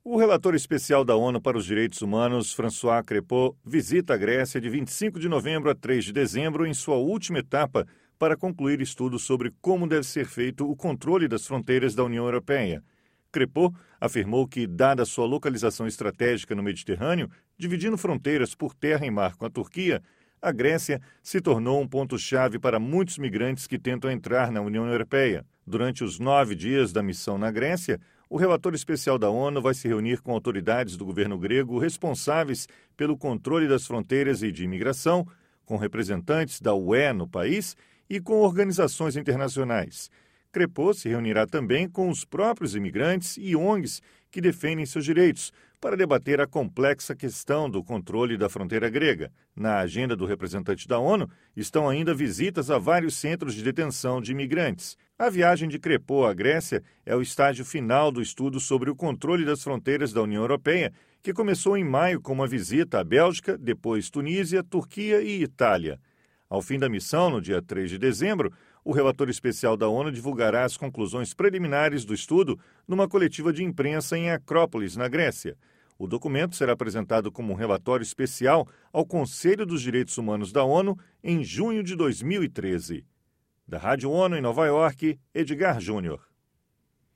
O relator especial da ONU para os Direitos Humanos, François Crépeau, visita a Grécia de 25 de novembro a 3 de dezembro em sua última etapa para concluir estudos sobre como deve ser feito o controle das fronteiras da União Europeia. Crépeau afirmou que, dada sua localização estratégica no Mediterrâneo, dividindo fronteiras por terra e mar com a Turquia, a Grécia se tornou um ponto-chave para muitos migrantes que tentam entrar na União Europeia. Durante os 9 dias da missão na Grécia, o relator especial da ONU vai se reunir com autoridades do governo grego responsáveis pelo controle das fronteiras e de imigração, com representantes da UE no país e com organizações internacionais. Crépeau se reunirá também com os próprios imigrantes e ONGs que defendem seus direitos, para debater a complexa questão do controle da fronteira grega. Na agenda do representante da ONU estão ainda visitas a vários centros de detenção de imigrantes. A viagem de Crépeau à Grécia é o estágio final do estudo sobre o controle das fronteiras da União Europeia, que começou em maio com uma visita à Bélgica, depois Tunísia, Turquia e Itália. Ao fim da missão, no dia 3 de dezembro, o relator especial da ONU divulgará as conclusões preliminares do estudo numa coletiva de imprensa em Acrópolis, na Grécia. O documento será apresentado como um relatório especial ao Conselho dos Direitos Humanos da ONU em junho de 2013. Da Rádio ONU em Nova York, Edgar Júnior.